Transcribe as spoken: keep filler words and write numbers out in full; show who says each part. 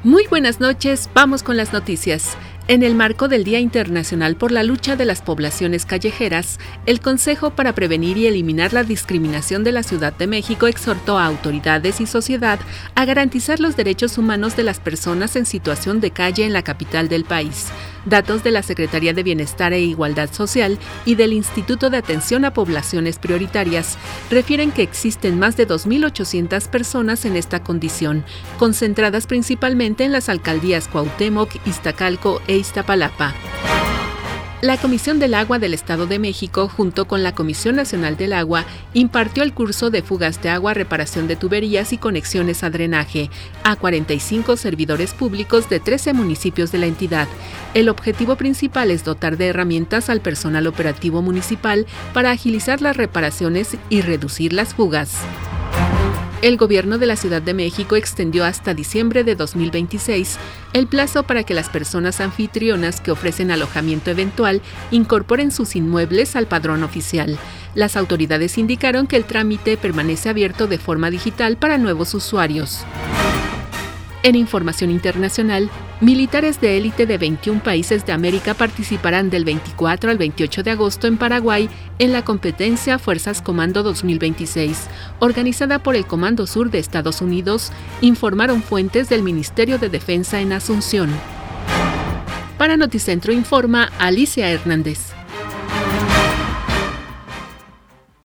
Speaker 1: Muy buenas noches, vamos con las noticias. En el marco del Día Internacional por la Lucha de las Poblaciones Callejeras, el Consejo para Prevenir y Eliminar la Discriminación de la Ciudad de México exhortó a autoridades y sociedad a garantizar los derechos humanos de las personas en situación de calle en la capital del país. Datos de la Secretaría de Bienestar e Igualdad Social y del Instituto de Atención a Poblaciones Prioritarias refieren que existen más de dos mil ochocientas personas en esta condición, concentradas principalmente en las alcaldías Cuauhtémoc, Iztacalco e Iztapalapa. La Comisión del Agua del Estado de México, junto con la Comisión Nacional del Agua, impartió el curso de fugas de agua, reparación de tuberías y conexiones a drenaje a cuarenta y cinco servidores públicos de trece municipios de la entidad. El objetivo principal es dotar de herramientas al personal operativo municipal para agilizar las reparaciones y reducir las fugas. El gobierno de la Ciudad de México extendió hasta diciembre de dos mil veintiséis el plazo para que las personas anfitrionas que ofrecen alojamiento eventual incorporen sus inmuebles al padrón oficial. Las autoridades indicaron que el trámite permanece abierto de forma digital para nuevos usuarios. En información internacional, militares de élite de veintiún países de América participarán del veinticuatro al veintiocho de agosto en Paraguay en la competencia Fuerzas Comando dos mil veintiséis, organizada por el Comando Sur de Estados Unidos, informaron fuentes del Ministerio de Defensa en Asunción. Para Noticentro informa Alicia Hernández.